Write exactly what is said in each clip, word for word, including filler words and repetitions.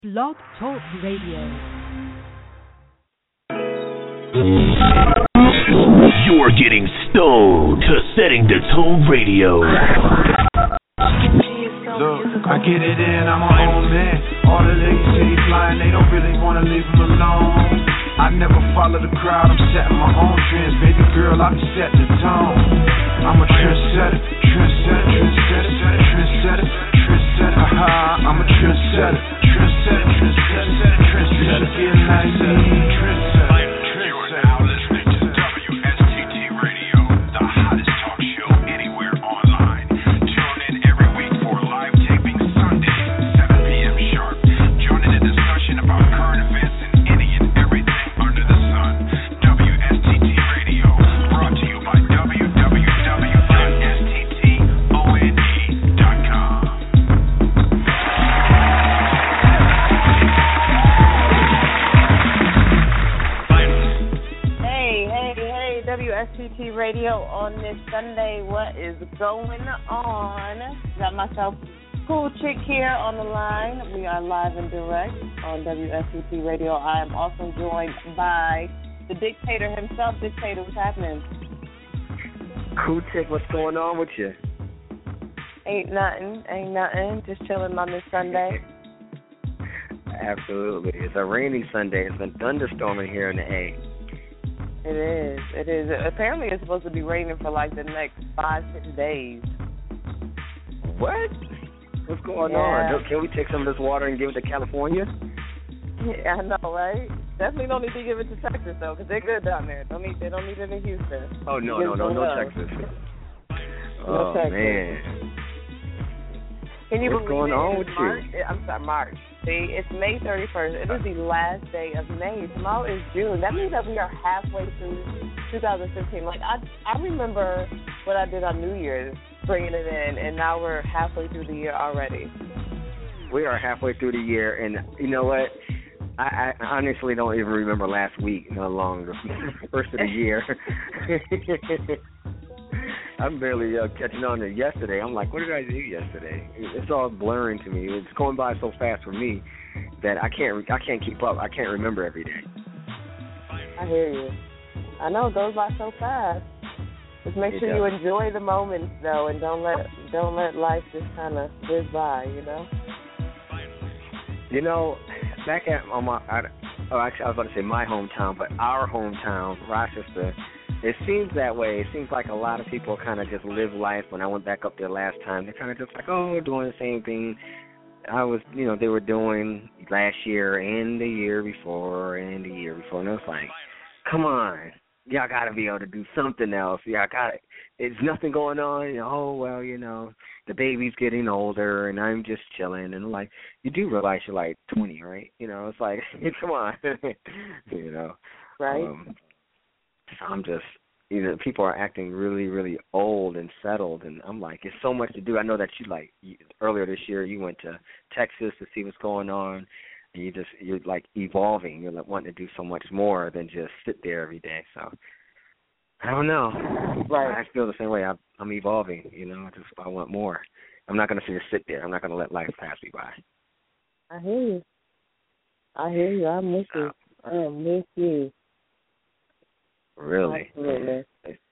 Blog Talk Radio. You're getting stoned to Setting the Tone Radio. Look, I get it in, I'm my own man. All the ladies city flying, they don't really wanna leave them alone. I never follow the crowd, I'm setting my own trends. Baby girl, I be setting the tone. I'm a trendsetter, trendsetter, trendsetter, trendsetter, trendsetter, ha. I'm a trendsetter, trendsetter, trendsetter, trendsetter, get like me, trendsetter. You are now listening to W S T T Radio, the hottest talk show anywhere online. Tune in every week for live taping Sundays, seven p.m. sharp. Join in the discussion about current events and any and everything under the sun. W S T T Radio, brought to you by w w w dot s t t one dot com. Hey, hey, hey, W S T T Radio on this Sunday. What is going on? Got myself Cool Chick here on the line. We are live and direct on W S T T Radio. I am also joined by the dictator himself. Dictator, what's happening? Cool Chick, what's going on with you? Ain't nothing, ain't nothing. Just chilling on this Sunday. Absolutely. It's a rainy Sunday. It's been thunderstorming here in the A. It is, it is. Apparently it's supposed to be raining for like the next five, six days. What? What's going Yeah. on? Can we take some of this water and give it to California? Yeah, I know, right? Definitely don't need to give it to Texas though, because they're good down there. Don't need, they don't need it in Houston. Oh no, Give no, it no, to no love. Texas. No Oh Texas. man. Can you What's believe going it? on It's with you? March? I'm sorry, March. See, it's May thirty-first. It is the last day of May. Tomorrow is June. That means that we are halfway through two thousand fifteen. Like, I I remember what I did on New Year's, bringing it in, and now we're halfway through the year already. We are halfway through the year, and you know what? I, I honestly don't even remember last week, no longer. First of the year. I'm barely uh, catching on to yesterday. I'm like, what did I do yesterday? It's all blurring to me. It's going by so fast for me that I can't I can't keep up. I can't remember every day. I hear you. I know it goes by so fast. Just make It sure you does. enjoy the moments though, and don't let don't let life just kind of whiz by. You know. You know, back at on my, I, oh, actually, I was about to say my hometown, but our hometown, Rochester, it seems that way. It seems like a lot of people kind of just live life. When I went back up there last time, they're kind of just like, oh, doing the same thing I was, you know, they were doing last year and the year before and the year before. And it was like, come on, y'all got to be able to do something else. Y'all got to, there's nothing going on. You know, oh, well, you know, the baby's getting older and I'm just chilling. And I'm like, you do realize you're like twenty, right? You know, it's like, come on, you know. Right. Um, so I'm just, you know, people are acting really, really old and settled, and I'm like, it's so much to do. I know that you, like, you, earlier this year you went to Texas to see what's going on, and you just, you're, like, evolving. You're, like, wanting to do so much more than just sit there every day. So, I don't know. Right. I feel the same way. I'm, I'm evolving, you know. I just, I want more. I'm not going to just sit there. I'm not going to let life pass me by. I hear you. I hear you. I'm with you. I am with you. Really? Absolutely.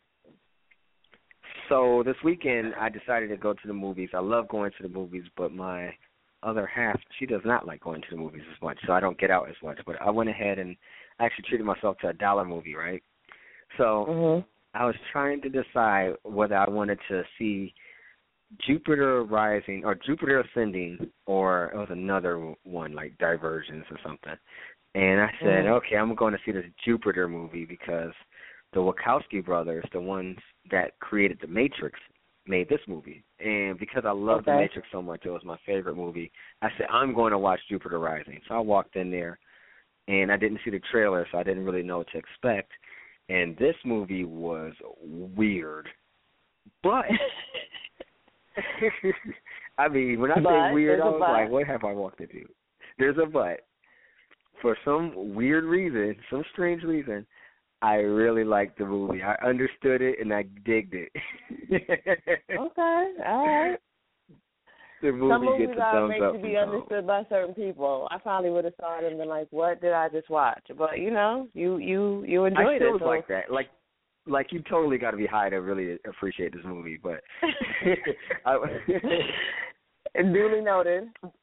So this weekend I decided to go to the movies. I love going to the movies, but my other half, she does not like going to the movies as much, so I don't get out as much. But I went ahead and actually treated myself to a dollar movie, right? So Mhm. I was trying to decide whether I wanted to see Jupiter Rising or Jupiter Ascending, or it was another one like Divergence or something. And I said, Mhm. okay, I'm going to see this Jupiter movie because the Wachowski brothers, the ones that created The Matrix, made this movie. And because I love The Okay. Matrix so much, it was my favorite movie, I said, I'm going to watch Jupiter Rising. So I walked in there, and I didn't see the trailer, so I didn't really know what to expect. And this movie was weird. But, I mean, when I But, say weird, there's I a was but. like, what have I walked into? There's a but. For some weird reason, some strange reason, I really liked the movie. I understood it and I digged it. Okay. All right. the movie Some movies gets a are thumbs made up. to be from understood by certain people. I probably would have saw it and been like, "What did I just watch?" But you know, you you you enjoyed I still it. was So. like that. Like, like you totally got to be high to really appreciate this movie. But I, duly noted.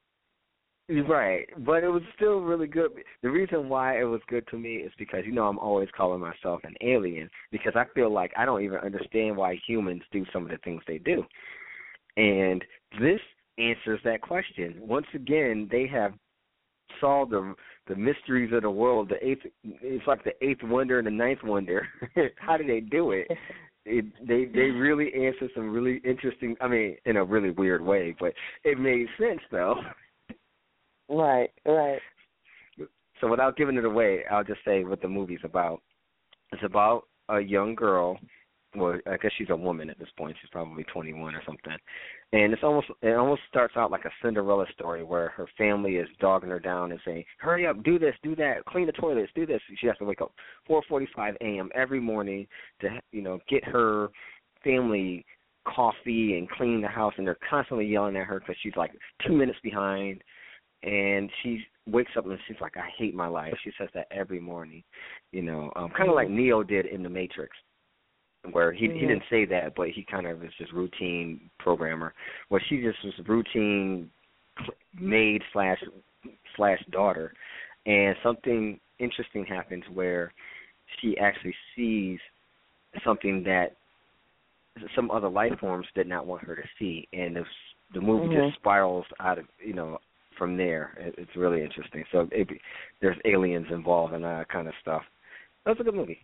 Right, but it was still really good. The reason why it was good to me is because, you know, I'm always calling myself an alien because I feel like I don't even understand why humans do some of the things they do. And this answers that question. Once again, they have solved the the mysteries of the world. The eighth, it's like the eighth wonder and the ninth wonder. How do they do it? It, they they really answer some really interesting. I mean, in a really weird way, but it made sense though. Right, right. So without giving it away, I'll just say what the movie's about. It's about a young girl. Well, I guess she's a woman at this point. She's probably twenty-one or something. And it's almost it almost starts out like a Cinderella story where her family is dogging her down and saying, "Hurry up, do this, do that, clean the toilets, do this." She has to wake up four forty-five a.m. every morning to, you know, get her family coffee and clean the house. And they're constantly yelling at her because she's like two minutes behind. And she wakes up and she's like, "I hate my life." She says that every morning, you know, um, kind of like Neo did in The Matrix, where he mm-hmm. he didn't say that, but he kind of is just routine programmer, where she just was routine maid slash slash daughter, and something interesting happens where she actually sees something that some other life forms did not want her to see, and the the movie mm-hmm. just spirals out of, you know, from there. It, it's really interesting. So it, there's aliens involved and that kind of stuff. That's a good movie.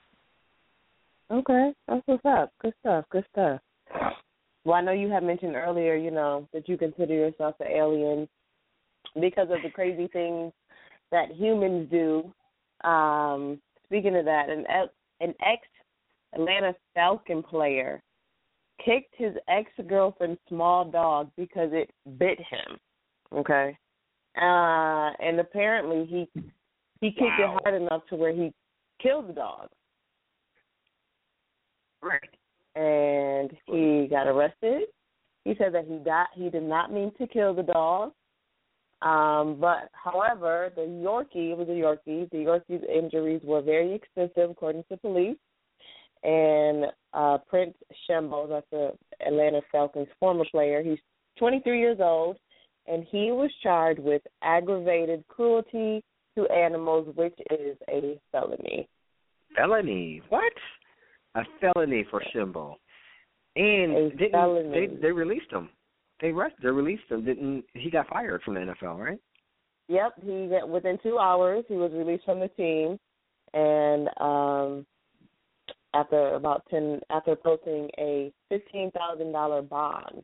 Okay, that's what's up. Good stuff, good stuff. Well, I know you had mentioned earlier, you know, that you consider yourself an alien because of the crazy things that humans do. Um, speaking of that, an, an ex-Atlanta Falcon player kicked his ex-girlfriend's small dog because it bit him. Okay, uh, and apparently he he kicked wow. it hard enough to where he killed the dog. Right. And he got arrested. He said that he got he did not mean to kill the dog. Um, but however, the Yorkie it was a Yorkie. The Yorkie's injuries were very extensive, according to police. And uh, Prince Shembo, that's the Atlanta Falcons former player. He's twenty-three years old. And he was charged with aggravated cruelty to animals, which is a felony. Felony? What? A felony for Shimbo. And a didn't felony. they they released him. They arrested, they released him. Didn't he got fired from the N F L, right? Yep, he got, within two hours he was released from the team, and um, after about ten after posting a fifteen thousand dollar bond.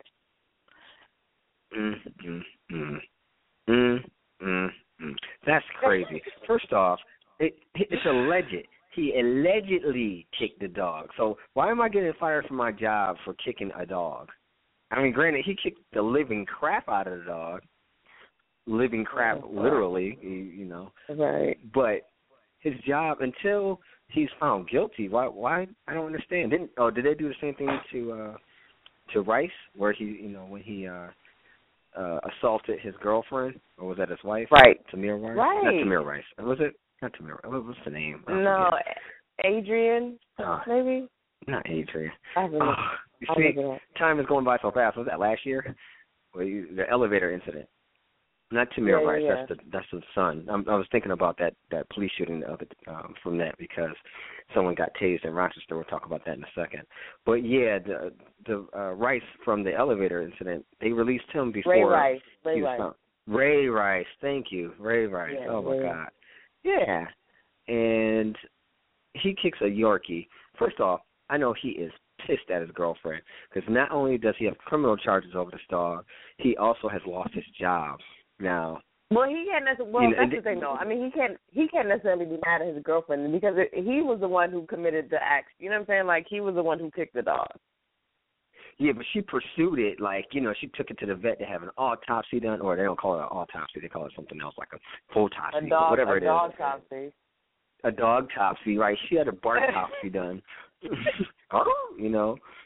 Mm, mm, mm. Mm, mm, mm. That's crazy. First off, it, it's alleged. He allegedly kicked the dog. So why am I getting fired from my job for kicking a dog? I mean, granted, he kicked the living crap out of the dog. Living crap, literally, you know. Right. But his job, until he's found guilty, why? Why? I don't understand. Didn't? Oh, did they do the same thing to uh, to Rice, where he, you know, when he uh, uh, assaulted his girlfriend, or was that his wife? Right. Tamir Rice. Right. Not Tamir Rice. Was it? Not Tamir. What was the name? No, Adrian, uh, maybe? Not Adrian. I don't know. Oh, you see, time is going by so fast. Was that last year? Well, you, the elevator incident. Not Tamir yeah, Rice. Yeah. That's the that's the son. I'm, I was thinking about that, that police shooting the other, um, from that because someone got tased in Rochester. We'll talk about that in a second. But yeah, the the uh, Rice from the elevator incident. They released him before. Ray Rice. Ray he was Rice. found. Ray Rice. Thank you, Ray Rice. Yeah, oh my Ray. God. Yeah, and he kicks a Yorkie. First off, I know he is pissed at his girlfriend because not only does he have criminal charges over this dog, he also has lost his job. Now, well, he can't necessarily. Well, you know, that's the thing, though. I mean, he can't. He can't necessarily be mad at his girlfriend because it, he was the one who committed the act. You know what I'm saying? Like he was the one who kicked the dog. Yeah, but she pursued it. Like, you know, she took it to the vet to have an autopsy done, or they don't call it an autopsy. They call it something else, like a photopsy, a dog, whatever a it is. dog topsy. A dog topsy, right? She had a bark topsy done. You know,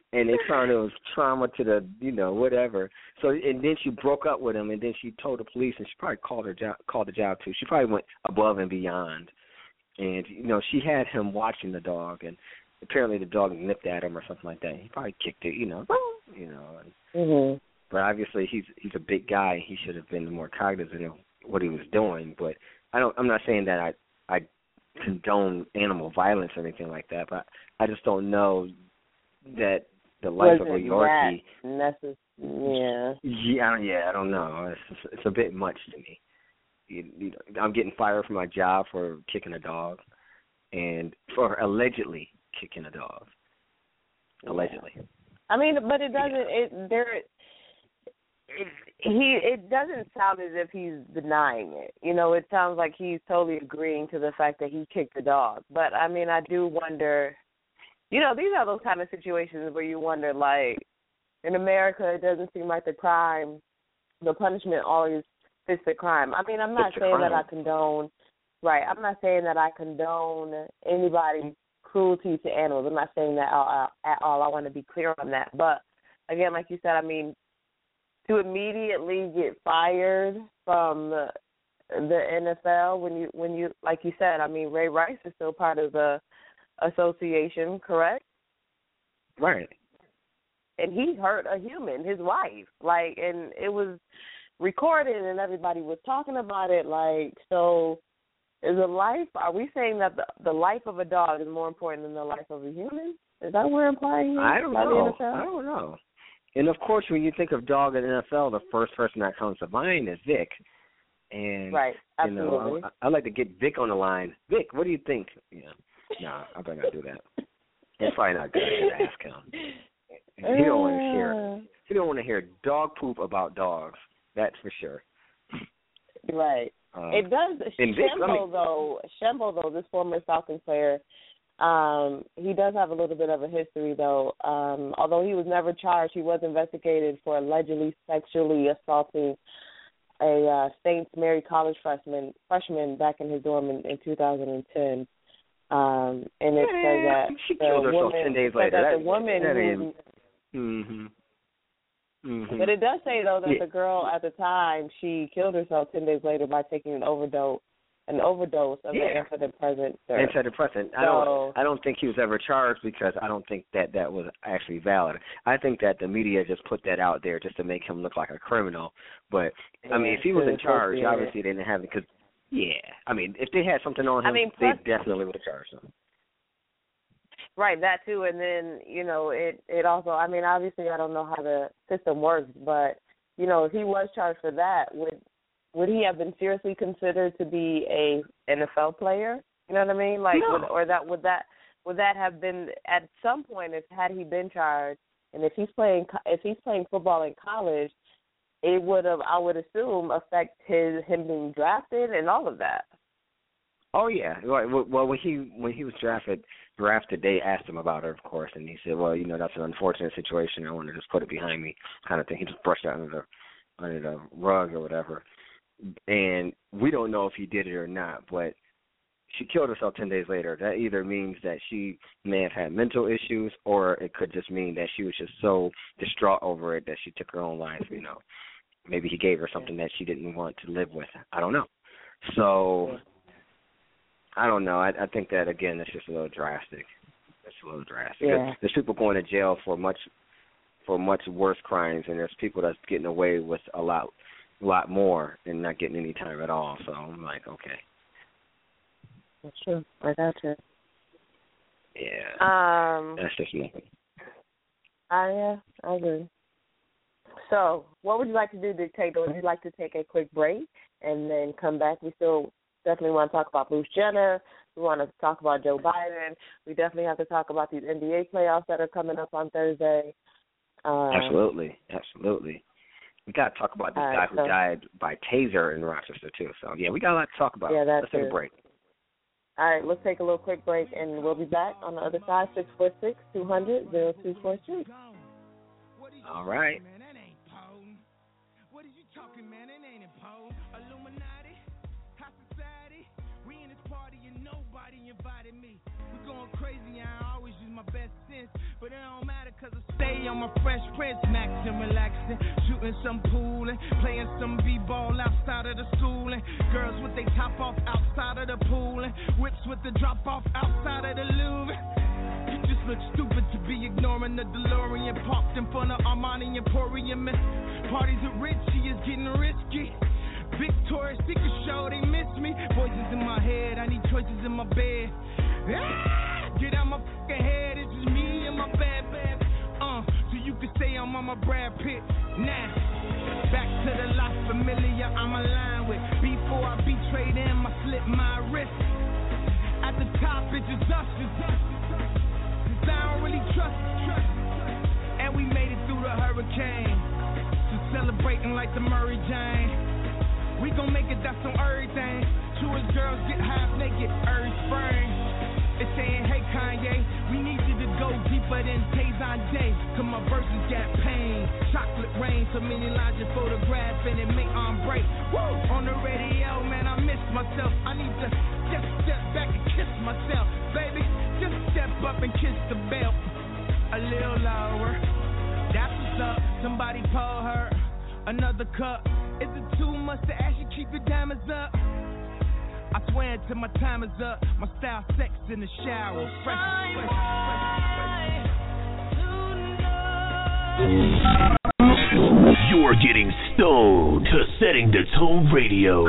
and they found it was trauma to the, you know, whatever. So, and then she broke up with him, and then she told the police, and she probably called her job, called the job too. She probably went above and beyond, and you know, she had him watching the dog, and apparently the dog nipped at him or something like that. He probably kicked it, you know, you know. And, mm-hmm. But obviously, he's he's a big guy. He should have been more cognizant of what he was doing. But I don't. I'm not saying that I I condone animal violence or anything like that. But I just don't know that the life of a Yorkie. Necess- yeah. Yeah. I don't- Yeah. I don't know. It's just, it's a bit much to me. You, you know, I'm getting fired from my job for kicking a dog, and for allegedly kicking a dog. Allegedly. Yeah. I mean, but it doesn't. Yeah. It there. It, he it doesn't sound as if he's denying it. You know, it sounds like he's totally agreeing to the fact that he kicked the dog. But I mean, I do wonder. You know, these are those kind of situations where you wonder, like, in America, it doesn't seem like the crime, the punishment always fits the crime. I mean, I'm not It's a saying that I crime. condone. Right. I'm not saying that I condone anybody's cruelty to animals. I'm not saying that at all. I want to be clear on that. But again, like you said, I mean, to immediately get fired from the, the N F L when you when you like you said, I mean, Ray Rice is still part of the association, correct? Right. And he hurt a human, his wife, like, and it was recorded, and everybody was talking about it. Like, so is a life? Are we saying that the the life of a dog is more important than the life of a human? Is that what we're implying here? I don't by the know. N F L? I don't know. And of course, when you think of dog in the N F L, the first person that comes to mind is Vic. And right, you know, I, I like to get Vic on the line. Vic, what do you think? Yeah, no, I better not do that. It's probably not good to ask him. He don't want to hear. He don't want to hear dog poop about dogs. That's for sure. Right. Um, it does. and Vic, Shambo, let me- though, Shambo, though, this former Falcons player, um, he does have a little bit of a history, though. Um, although he was never charged, he was investigated for allegedly sexually assaulting a uh, Saint Mary College freshman freshman back in his dorm in, in two thousand ten. Um, and it yeah, says that she the killed herself woman, ten days said later. that That, the woman that who, ain't. Mhm. Mhm. But it does say, though, that Yeah. the girl at the time, she killed herself ten days later by taking an overdose, an overdose of Yeah. the antidepressant. Antidepressant. I So- don't. I don't think he was ever charged because I don't think that that was actually valid. I think that the media just put that out there just to make him look like a criminal. But I mean, Yeah, if he was in it's charge, associated. obviously they didn't have it. Cause yeah, I mean, if they had something on him, I mean, plus- they definitely would have charged him. Right, that too, and then, you know, it, it also, I mean, obviously I don't know how the system works, but, you know, if he was charged for that, would would he have been seriously considered to be a N F L player? You know what I mean? Like, No. would, or that would that would that have been at some point, if had he been charged, and if he's playing if he's playing football in college, it would have, I would assume, affect his him being drafted and all of that. Oh yeah. Well, well, when he when he was drafted, drafted, they asked him about it, of course, and he said, "Well, you know, that's an unfortunate situation. I want to just put it behind me," kind of thing. He just brushed it under the under the rug or whatever. And we don't know if he did it or not, but she killed herself ten days later. That either means that she may have had mental issues, or it could just mean that she was just so distraught over it that she took her own life. You know, maybe he gave her something that she didn't want to live with. I don't know. So I don't know. I, I think that again, it's just a little drastic. It's a little drastic. Yeah. There's people going to jail for much for much worse crimes, and there's people that's getting away with a lot. A lot more and not getting any time at all. So I'm like, okay. That's true. I got you. Yeah. Um, That's just nothing. I, yeah, I agree. So, what would you like to do, Dictator? Would you like to take a quick break and then come back? We still definitely want to talk about Bruce Jenner. We want to talk about Joe Biden. We definitely have to talk about these N B A playoffs that are coming up on Thursday. Um, Absolutely. Absolutely. We got to talk about this All guy right, who so- died by taser in Rochester, too. So, yeah, we got a lot to talk about. Yeah, that's Let's take it. a break. All right, let's take a little quick break, and we'll be back on the other side, six four six, two hundred, zero two four three. All right. Man, that ain't potent. What are you talking, man? That ain't important. Illuminati, high society. We in this party and nobody Everybody invited me. We going crazy, I always use my best sense. But it don't matter cause I stay on my Fresh Prince. Maxing, relaxing, shooting some pool and playing some b-ball outside of the school. And girls with they top off outside of the pool. And whips with the drop off outside of the Louvre. You just look stupid to be ignoring the DeLorean parked in front of Armani Emporium. And parties are rich, she is getting risky. Victoria's Secret show, they miss me. Voices in my head, I need choices in my bed. Ah, get out my fucking head, it's just me and my bad bad. Uh, so you can say I'm on my Brad Pitt. Now, back to the La Familia I'm aligned with. Before I betray them, I slip my wrist. At the top, it's just us, just us. Cause I don't really trust, trust. And we made it through the hurricane. So celebrating like the Murray Jane. We gon' make it, that's on everything. Two as girls get half naked every spring. It's saying, hey Kanye, we need you to go deeper than Tazon Day. Cause my verses got pain. Chocolate rain, so many lines you photograph and it make arm break. Woo! On the radio, man, I miss myself. I need to just step back and kiss myself. Baby, just step up and kiss the belt. A little lower. That's what's up. Somebody pour her another cup. Is it too much to ask you keep your diamonds up? I swear until my time is up. My style sex in the shower. Fresh, fresh, fresh. You're getting stoned to Setting the Tone Radio.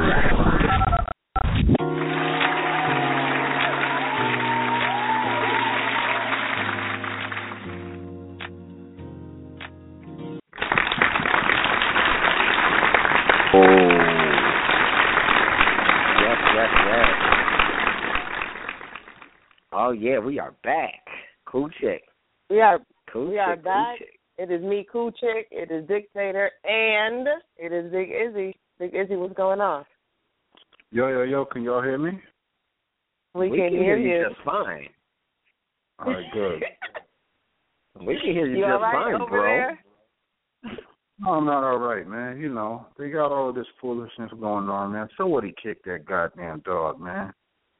Oh yeah, we are back. Cool Chick. We are cool we chick, are cool back. Chick. It is me, Cool Chick. It is Dictator, and it is Big Izzy. Big Izzy, what's going on? Yo, yo, yo, can y'all hear me? We, we can, can hear, hear you you just fine. All right, good. We can hear you, you just all right fine, over bro. There? No, I'm not all right, man. You know, they got all this foolishness going on, man. Somebody kicked that goddamn dog, man.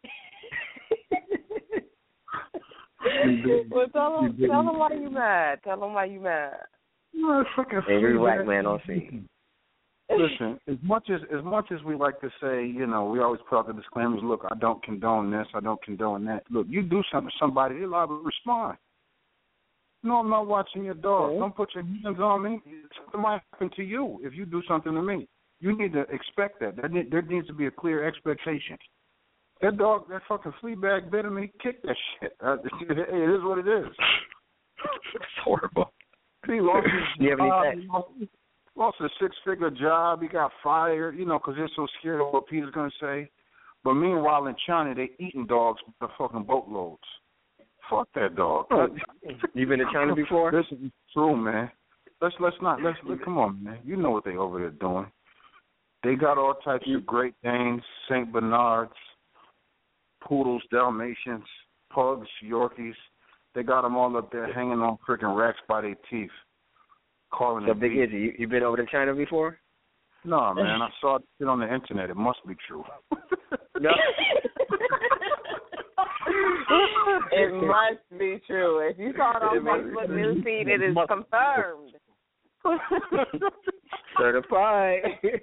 Well, tell them, tell them why you mad. Tell them why you mad. No, fucking angry black man on scene. Listen, as much as as much as we like to say, you know, we always put out the disclaimers. Look, I don't condone this. I don't condone that. Look, you do something to somebody, they're liable to respond. No, I'm not watching your dog. Mm-hmm. Don't put your hands on me. Something might happen to you if you do something to me. You need to expect that. There, need, there needs to be a clear expectation. That dog, that fucking flea bag bit of me, kick that shit. Uh, it is what it is. It's horrible. He lost his you have job. any He lost, lost a six-figure job. He got fired, you know, because they're so scared of what Peter's going to say. But meanwhile, in China, they eating dogs by the fucking boatloads. Fuck that dog. Oh, you been to China before? Listen, it's true, man. Let's let's not let's let, come on, man. You know what they over there doing. They got all types of Great Danes, Saint Bernards, poodles, Dalmatians, pugs, Yorkies. They got them all up there hanging on freaking racks by their teeth. Calling so it Big Izzy, you, you been over to China before? No, man. I saw it on the internet. It must be true. No. It must be true. If you saw it on Facebook newsfeed, it is confirmed. Certified.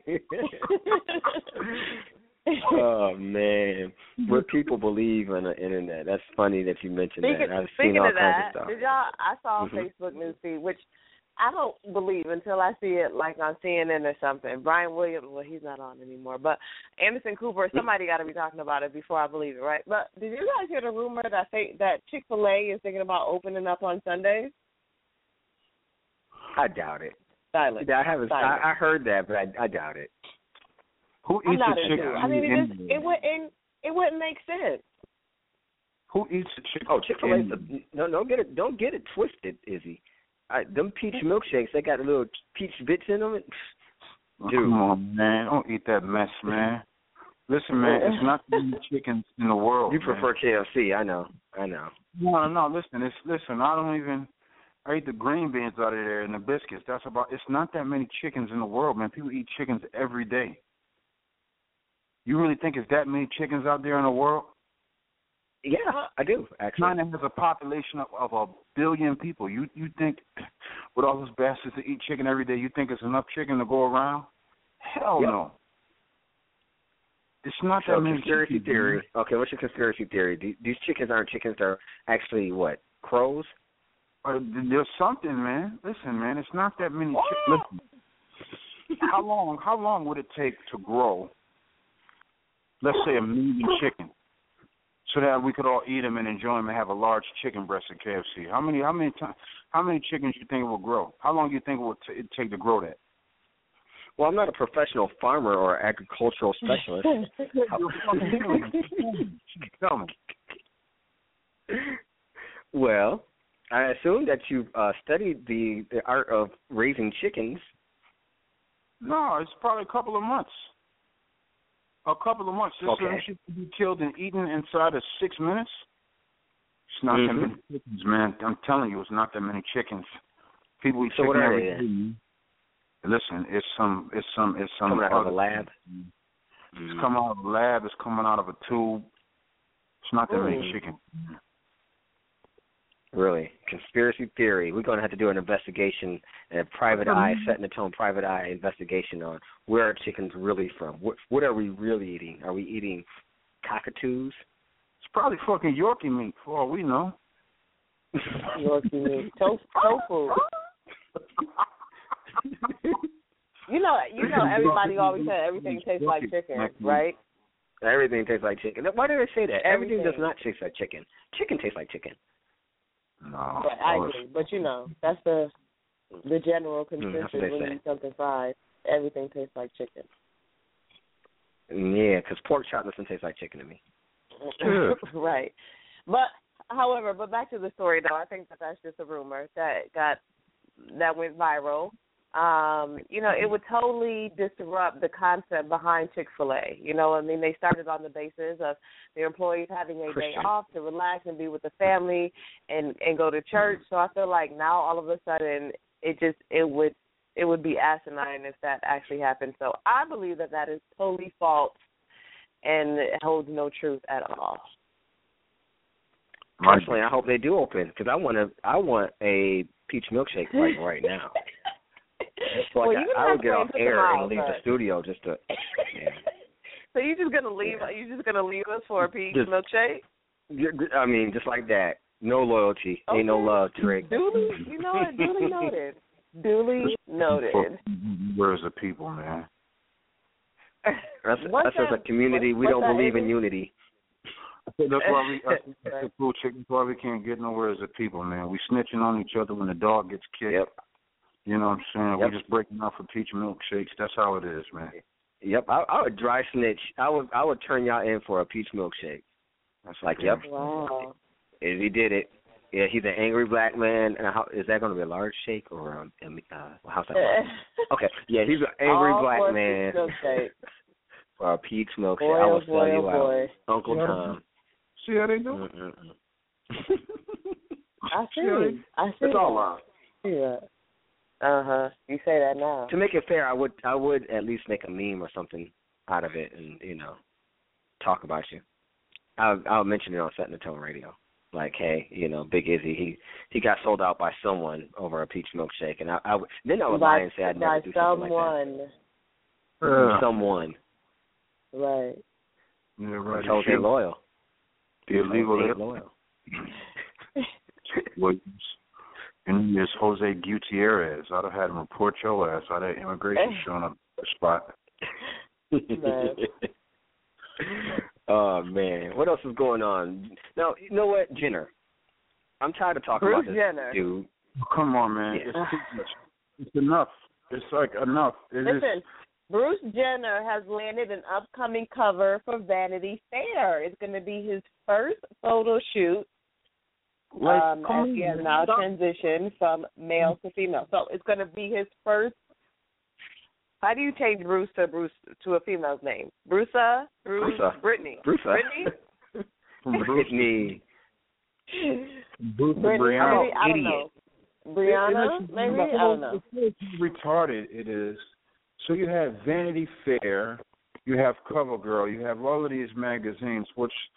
Oh man, what people believe on the internet. That's funny that you mentioned speaking, that. I've speaking seen all of kinds that, of stuff. did y'all? I saw mm-hmm. Facebook newsfeed, which I don't believe until I see it like on C N N or something. Brian Williams, well, he's not on anymore, but Anderson Cooper, somebody got to be talking about it before I believe it, right? But did you guys hear the rumor that they, that Chick-fil-A is thinking about opening up on Sundays? I doubt it. Silent. I haven't. Silent. I, I heard that, but I, I doubt it. Who eats I'm not a chicken? into it. I mean, it just it wouldn't it wouldn't make sense. Who eats a chicken? Oh, Chick-fil-A. No, don't get it. Don't get it twisted, Izzy. I, them peach milkshakes, they got a little peach bits in them. Oh, dude, come on, man. Don't eat that mess, man. Listen, man, it's not the only chickens in the world. You man. prefer K F C, I know. I know. No, no, listen, it's listen, I don't even I eat the green beans out of there and the biscuits. That's about it's not that many chickens in the world, man. People eat chickens every day. You really think it's that many chickens out there in the world? Yeah, I do, actually. China has a population of, of a billion people. You you think with all those bastards that eat chicken every day, you think it's enough chicken to go around? Hell yep. no. It's not so that many conspiracy chickens, theory. Man. Okay, what's your conspiracy theory? These chickens aren't chickens. They're actually, what, crows? Uh, there's something, man. Listen, man, it's not that many chickens. Listen, how long, how long would it take to grow, let's say, a million chickens, so that we could all eat them and enjoy them and have a large chicken breast at K F C? How many, how many times, how many chickens do you think it will grow? How long do you think it will t- it take to grow that? Well, I'm not a professional farmer or agricultural specialist. Tell me. Well, I assume that you've uh, studied the, the art of raising chickens. No, it's probably a couple of months. A couple of months. This okay. should be killed and eaten inside of six minutes. It's not mm-hmm. that many chickens, man. I'm telling you, it's not that many chickens. People eat so chicken what are every they? day. Listen, it's some, it's some, it's some. Coming out of a lab. It's mm. coming out of a lab. It's coming out of a tube. It's not that mm. many chickens. Really, conspiracy theory. We're going to have to do an investigation, a private mm-hmm. eye, set in the tone, private eye investigation on where are chickens really from. What, what are we really eating? Are we eating cockatoos? It's probably fucking Yorkie meat, for all we know. Yorkie meat, to- tofu. You know, you know, everybody always said everything tastes like chicken, right? Everything tastes like chicken. Why do they say that? Everything, Everything does not taste like chicken. Chicken tastes like chicken. No, but I agree. But you know, that's the the general consensus mm, when you eat something fried. Everything tastes like chicken. Yeah, because pork chop doesn't taste like chicken to me. Right. But however, but back to the story though, I think that that's just a rumor that got that went viral. Um, you know, it would totally disrupt the concept behind Chick-fil-A. You know, I mean, they started on the basis of their employees having a Christian. day off to relax and be with the family and, and go to church. So I feel like now all of a sudden it just it would it would be asinine if that actually happened. So I believe that that is totally false and it holds no truth at all. Personally, I hope they do open because I want to. I want a peach milkshake like right now. So well, like you I, I would get off air out, and leave but... the studio just to. Yeah. So you're just gonna leave? Yeah. You're just gonna leave us for a peach just, milkshake? I mean, just like that. No loyalty, okay. Ain't no love, Trick. Duly, you know what? Duly noted. Duly noted. Where's the people, man? That's, that's as a community, we don't believe in unity. That's why we. That's the cool chick. That's why we can't get nowhere as a people, man. We snitching on each other when the dog gets kicked. Yep. You know what I'm saying? Yep. We're just breaking out for peach milkshakes. That's how it is, man. Yep. I, I would dry snitch. I would. I would turn y'all in for a peach milkshake. That's like, okay. yep. Wow. If he did it, yeah, he's an angry black man. And how, is that going to be a large shake or a, uh, how's that? Okay. Yeah, he's an angry All black for man. For a peach milkshake, boy, I will boy, sell you boy. out, Uncle yeah. Tom. See how they do? I see. I see. It's all wrong. Yeah. Uh huh. You say that now. To make it fair, I would I would at least make a meme or something out of it, and you know, talk about you. I'll I'll mention it on Setting the Tone Radio. Like, hey, you know, Big Izzy, he he got sold out by someone over a peach milkshake, and I, I would, then I would by, lie and say I'd never do something someone. like that. Uh, someone. Right. Yeah, right. Jose Loyal. The illegal Jose Loyal. Williams. And there's Jose Gutierrez. I'd have had him report your ass out of immigration showing up at the spot. Oh, man. What else is going on? Now, you know what, Jenner? I'm tired of talking Bruce about this Jenner. dude. Come on, man. Yeah. It's too much. It's enough. It's like enough. It Listen, is... Bruce Jenner has landed an upcoming cover for Vanity Fair. It's going to be his first photo shoot. Like, um, as he has now transitioned from male to female. So it's going to be his first. How do you change Bruce to Bruce to a female's name? Brusa? Bruce? Brusa. Brittany. Brusa. Brittany? Brittany. Bruce Brittany. Brianna. Maybe, I don't know. Brianna? Maybe? I don't know. Retarded it is. So you have Vanity Fair, you have CoverGirl, you have all of these magazines, which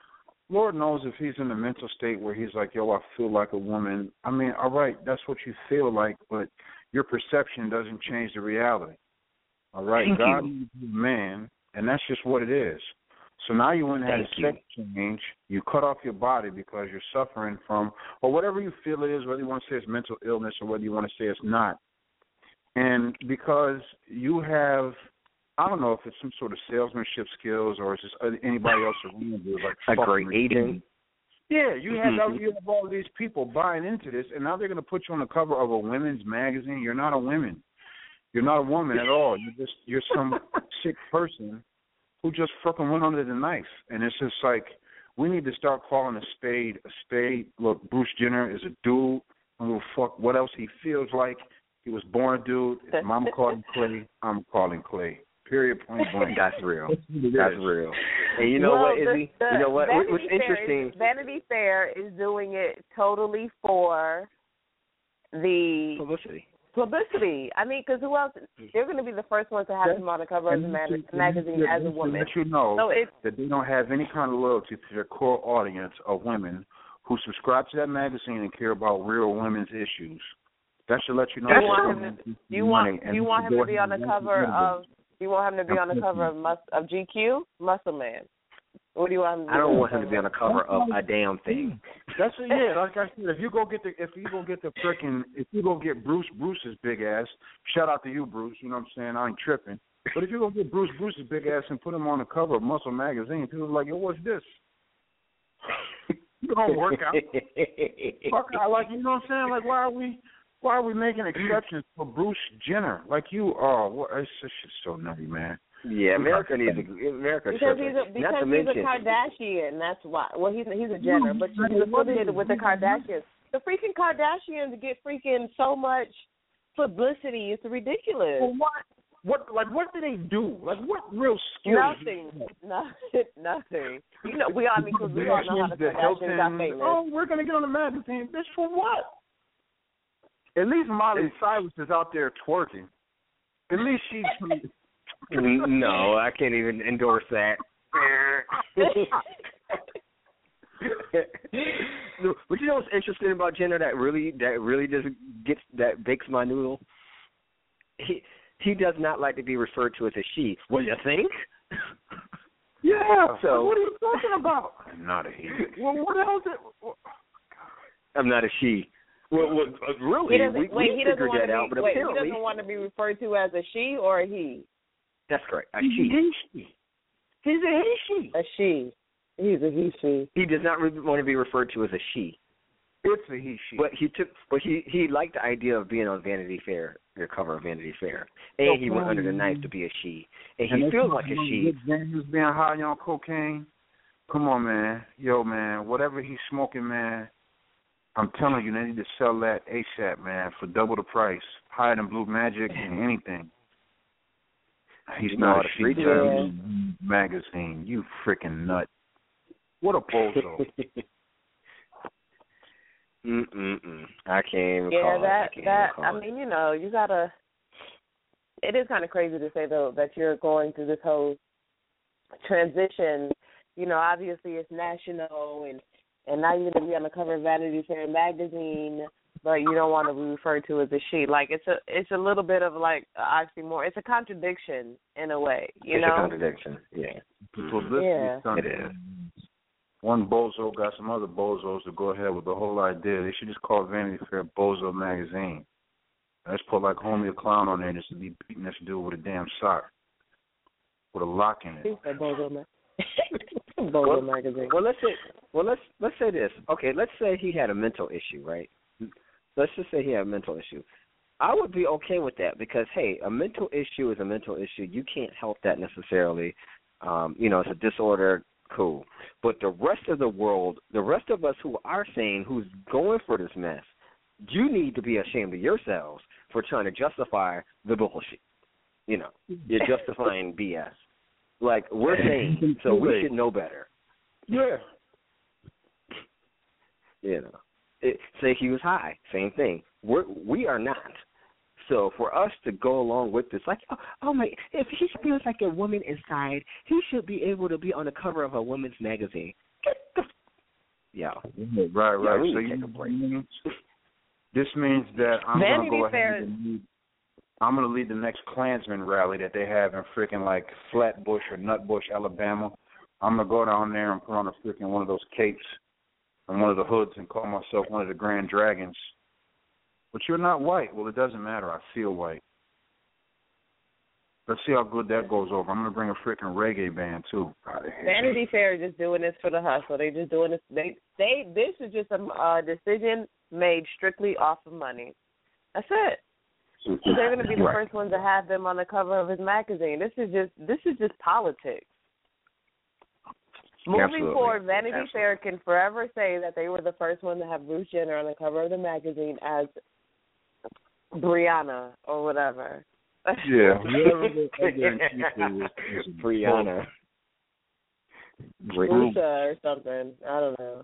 Lord knows if he's in a mental state where he's like, yo, I feel like a woman. I mean, all right, that's what you feel like, but your perception doesn't change the reality. All right, Thank God you. is a man, and that's just what it is. So now you went and had Thank a sex change. You cut off your body because you're suffering from, or whatever you feel it is, whether you want to say it's mental illness or whether you want to say it's not. And because you have, I don't know if it's some sort of salesmanship skills or it's just anybody else around you. Like A great agent. Yeah, you have, Mm-hmm. you have all of these people buying into this, and now they're going to put you on the cover of a women's magazine. You're not a woman. You're not a woman at all. You're just you're some sick person who just fucking went under the knife. And it's just like, we need to start calling a spade a spade. Look, Bruce Jenner is a dude. I don't give a fuck what else he feels like. He was born a dude. His mama called him Clay. I'm calling Clay. Period, point blank. That's real. That's real. And you know well, what, the, Izzy? the You know what? Vanity What's Fair interesting? Is, Vanity Fair is doing it totally for the Publicity. publicity. I mean, because who else? They're going to be the first ones to have him on the cover of the mag- magazine as a woman. Let you know So it's that they don't have any kind of loyalty to their core audience of women who subscribe to that magazine and care about real women's issues. That should let you know. Do you that want they're him to, making do you money want and do you want him to be on the go cover ahead and of do you want him to be on the cover of Mus- of G Q? Muscle Man. What do you want him to I be don't on want the him to be on cover the cover of a damn thing. That's it, yeah. Like I said, if you go get the if you go get the frickin' if you go get Bruce Bruce's big ass, shout out to you, Bruce. You know what I'm saying? I ain't tripping. But if you go get Bruce Bruce's big ass and put him on the cover of Muscle Magazine, people are like, yo, what's this? You don't work out. Fuck, I like you know what I'm saying? Like, why are we why are we making exceptions for Bruce Jenner? Like you, oh, what, it's just so nutty, man. Yeah, America needs a America Because should. he's a, because Not to he's mention, a Kardashian. That's why. Well, he's he's a Jenner, but he's affiliated with the Kardashians. The freaking Kardashians get freaking so much publicity. It's ridiculous. Well, what? What? Like, what do they do? Like, what real skills? Nothing. Nothing. Nothing. You know, we all because we all know how the The Kardashians got Hilton, famous. oh, we're gonna get on the magazine. Bitch, for what? At least Miley Cyrus is out there twerking. At least she's. no, I can't even endorse that. But you know what's interesting about Jenner that really that really just gets that bakes my noodle? He he does not like to be referred to as a she. What do you think? Yeah. So what are you talking about? I'm not a he. Well, what else? It, I'm not a she. Well, well really, He doesn't, we, wait, we he doesn't figured want that to out, be. but Wait, he apparently doesn't want to be referred to as a she or a he. that's correct. A He's she. a he. He's a he she. A she. He's a he she. He does not re- want to be referred to as a she. It's a he she. But he took, but he he liked the idea of being on Vanity Fair, the cover of Vanity Fair, and he went under the knife to be a she, and he And feels like a she. James being high on cocaine. Come on, man. Yo, man. Whatever he's smoking, man. I'm telling you, they need to sell that ASAP, man, for double the price, higher than Blue Magic and anything. He's You not know, a the street street magazine. You freaking nut. What a bozo. Mm-mm-mm. I can't even Yeah, call that it. I can't that even I call it. mean, you know, you gotta. It is kind of crazy to say though that you're going through this whole transition. You know, obviously it's national, and and now you're gonna be on the cover of Vanity Fair magazine, but you don't want to be referred to as a she. Like it's a it's a little bit of like oxymoron. It's a contradiction in a way. You it's know. a contradiction. Yeah. Publicity Yeah. stunt. It is. One bozo got some other bozos to go ahead with the whole idea. They should just call Vanity Fair Bozo Magazine. Let's put like Homie a Clown on there just to be beating this dude with a damn sock. With a lock in it. Bozo, ma- Bozo Well, magazine. Well, let's say, well, let's let's say this. Okay, let's say he had a mental issue, right? Let's just say he had a mental issue. I would be okay with that because, hey, a mental issue is a mental issue. You can't help that necessarily. Um, you know, it's a disorder. Cool. But the rest of the world, the rest of us who are sane, who's going for this mess, you need to be ashamed of yourselves for trying to justify the bullshit. You know, you're justifying B S. Like, we're sane, so we should know better. Yeah. You know, it, say he was high, same thing. We're, we are not. So for us to go along with this, like, oh, oh my, if he feels like a woman inside, he should be able to be on the cover of a woman's magazine. Get the yo. Right, right. Yo, we so need to you take a break. This means that I'm going to Vanity go Fair. ahead and lead, I'm going to lead the next Klansman rally that they have in freaking like Flatbush or Nutbush, Alabama. I'm going to go down there and put on a freaking one of those capes and one of the hoods and call myself one of the Grand Dragons. But you're not white. Well, it doesn't matter. I feel white. Let's see how good that goes over. I'm going to bring a freaking reggae band, too. Vanity Fair is just doing this for the hustle. They just doing this. They, they, this is just a uh, decision made strictly off of money. That's it. They're going to be the Right. first ones to have them on the cover of his magazine. This is just, this is just politics. Moving Absolutely. forward, Vanity Absolutely. Fair can forever say that they were the first one to have Bruce Jenner on the cover of the magazine as Brianna or whatever. Yeah. Brianna. Bruce or something. I don't know.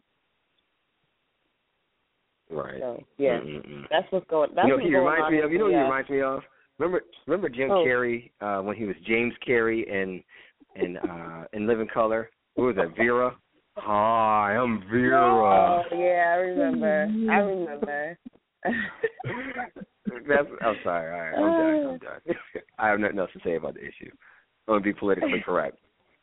Right. So, yeah, Mm-mm-mm. that's what's going. That's You know, what's he going reminds on me of. You know, yeah. he reminds me of. Remember, remember Jim Oh. Carrey uh, when he was James Carrey in in uh, in Living Color. Who was that? Vera. Hi, I'm Vera. Oh yeah, I remember. I remember. That's, I'm sorry. All right, I'm done. I'm done. I have nothing else to say about the issue. I'm gonna be politically correct.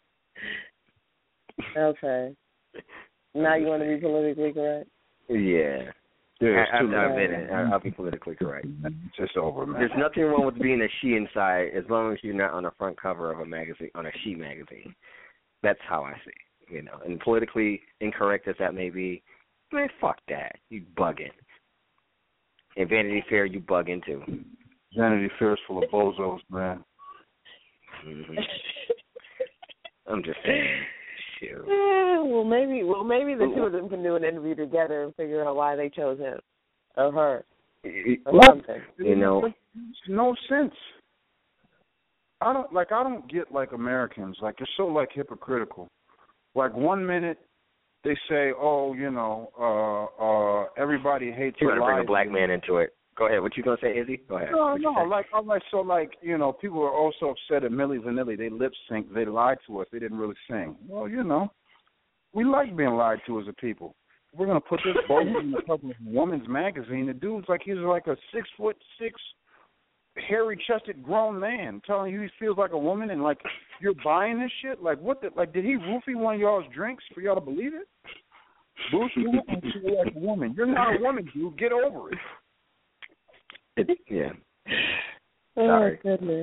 Okay. Now you want to be politically correct? Yeah. Yeah, I, it's too I've late. been it. I'll be politically correct. It's just over, man. There's nothing wrong with being a she inside as long as you're not on the front cover of a magazine, on a she magazine. That's how I see it, you know. And politically incorrect as that may be, man, fuck that. You bugging. And Vanity Fair, you bugging too. Vanity Fair's full of bozos, man. Mm-hmm. I'm just saying. Shoot. Yeah, well, maybe. Well, maybe the two of them can do an interview together and figure out why they chose him or her or What? something. You know, It makes no sense. I don't like. I don't get like Americans. Like they're so like hypocritical. Like one minute they say, "Oh, you know, uh, uh, everybody hates you're your gonna bring lies." a black man into it. Go ahead. What you gonna say, Izzy? Go ahead. No, What you no. say? Like I'm like so like you know people are also upset at Milli Vanilli. They lip sync. They lied to us. They didn't really sing. Well, you know, we like being lied to as a people. We're gonna put this both in the cover of Woman's Magazine. The dude's like he's like a six foot six, hairy chested grown man telling you he feels like a woman and like you're buying this shit. Like what? The, like did he roofie one of y'all's drinks for y'all to believe it? Bruce, you want to feel like a woman. You're not a woman, dude. Get over it. It, yeah. Oh Sorry. goodness.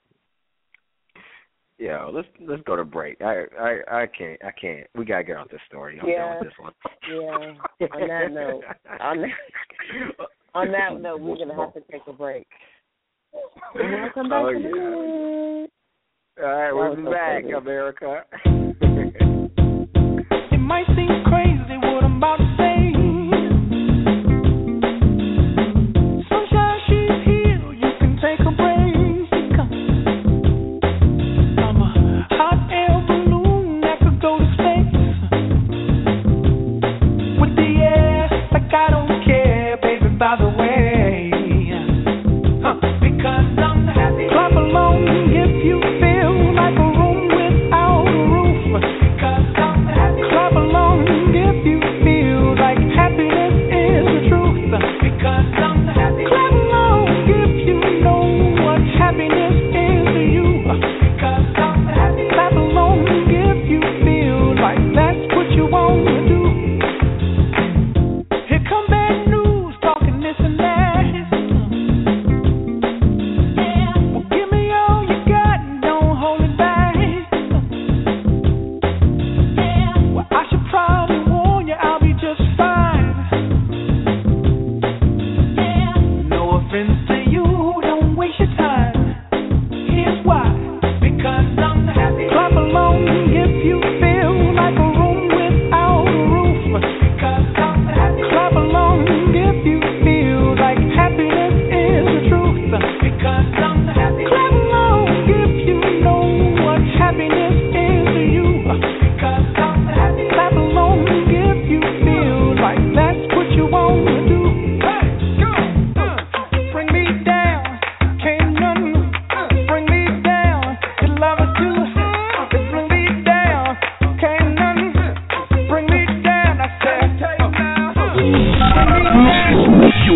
Yeah, let's let's go to break. I I I can't I can't. We gotta get off this story. I'm Yeah. done with this one. Yeah. On that note, on that, on that note, we're gonna have to take a break. And we'll come back Oh, to yeah. the All right, That we'll was be so back, funny. America. It might seem crazy what I'm about to say. Sunshine, she's here. You can take a break. I'm a hot air balloon that could go to space with the air like I don't care, baby. By the way, huh. Because I'm happy. Clap along if you feel like a room without a roof.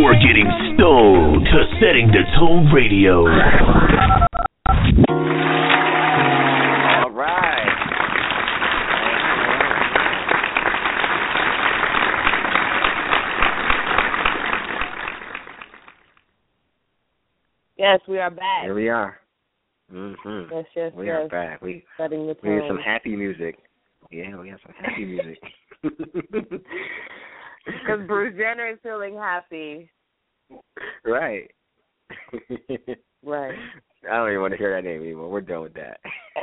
You're getting stoned to Setting the Tone Radio. All right. Yes, we are back. Here we are. Mm-hmm. Yes, yes, we yes. are back. We Setting the we have tone. some happy music. Yeah, we have some happy music. Because Bruce Jenner is feeling happy. Right. Right. I don't even want to hear that name anymore. We're done with that.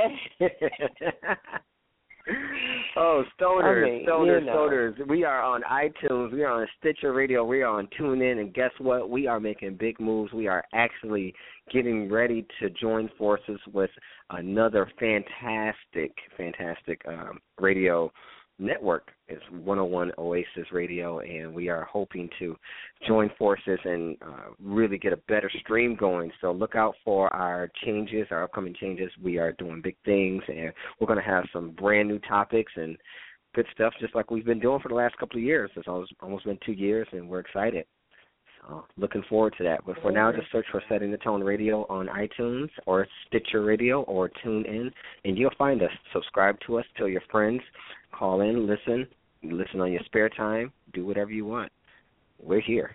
Oh, stoners, I mean, stoners, you know. stoners. We are on iTunes. We are on Stitcher Radio. We are on TuneIn. And guess what? We are making big moves. We are actually getting ready to join forces with another fantastic, fantastic um, radio network. It's one oh one Oasis Radio, and we are hoping to join forces and uh, really get a better stream going. So look out for our changes, our upcoming changes. We are doing big things, and we're going to have some brand new topics and good stuff, just like we've been doing for the last couple of years. It's almost, almost been two years, and we're excited. So looking forward to that. But for now, just search for Setting the Tone Radio on iTunes or Stitcher Radio or TuneIn, and you'll find us. Subscribe to us, tell your friends, call in, listen, listen on your spare time, do whatever you want. We're here.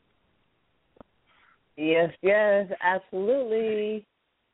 Yes, yes, absolutely.